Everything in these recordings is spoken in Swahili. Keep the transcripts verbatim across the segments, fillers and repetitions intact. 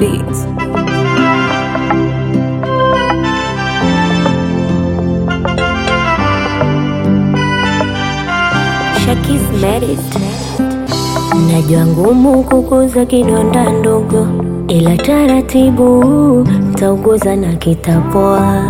Beats. Shaki's married. Najua ngumu kukuza kidonda ndogo, ila taratibu tauguza na kitapoa.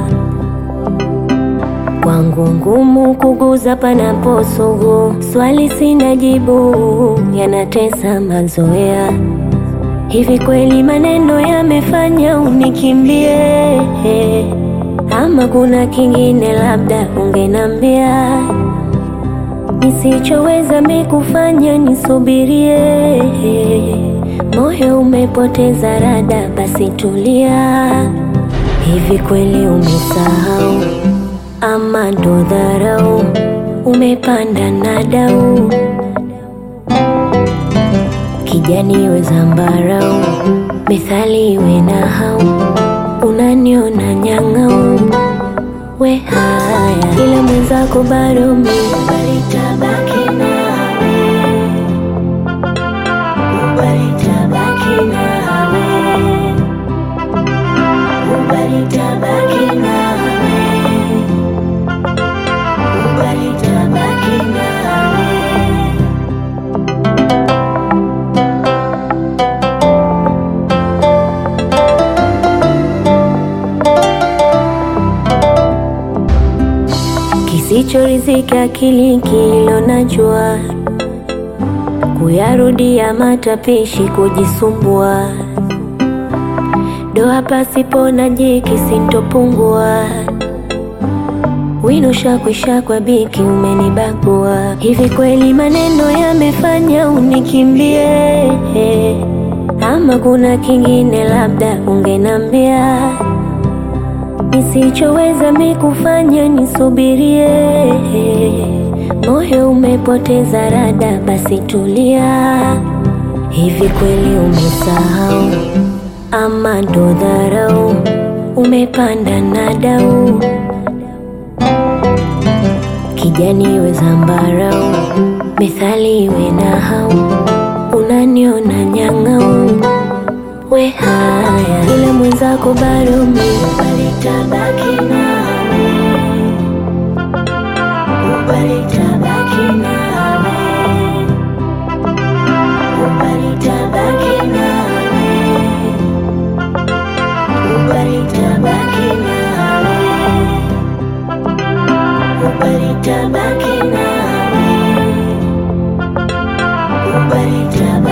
Kwangu ngumu kuguza panapo sugu, swali sina jibu, yanatesa mazoea. Hivi kweli maneno yamefanya unikimbie, ama kuna kingine labda ungenambia? Nisichoweza mikufanya nisubirie, moyo umepoteza rada, basi tulia. Hivi kweli umesahau, ama ndo dharau, umepanda na dau? Kijani iwe zambarau, methali iwe nahau, unaniona nyang'au. We haya, ila mwenzako bado mimi balitabaki nawe, balitabaki nawe, balitabaki nawe, balitabaki nawe. Kisichorizika akili kilo najua, kuyarudia matapishi kujisumbua. Doa pasipo na jiki sintopungua, wino shakwisha kwa biki umenibagua. Hivi kweli maneno yamefanya unikimbie, ama kuna kingine labda ungenambia? Nisichoweza mikufanya nisubirie, moyo umepoteza rada, basi tulia. Hivi kweli umesahau, ama ndo dharau, umepanda na dau? Kijani iwe zambarau, methali iwe nahau, unaniona nyang'au. We haya, ila mwenzako bado mimi balitabaki nawe, balitabaki nawe, balitabaki nawe, balitabaki nawe, balitabaki nawe, balitabaki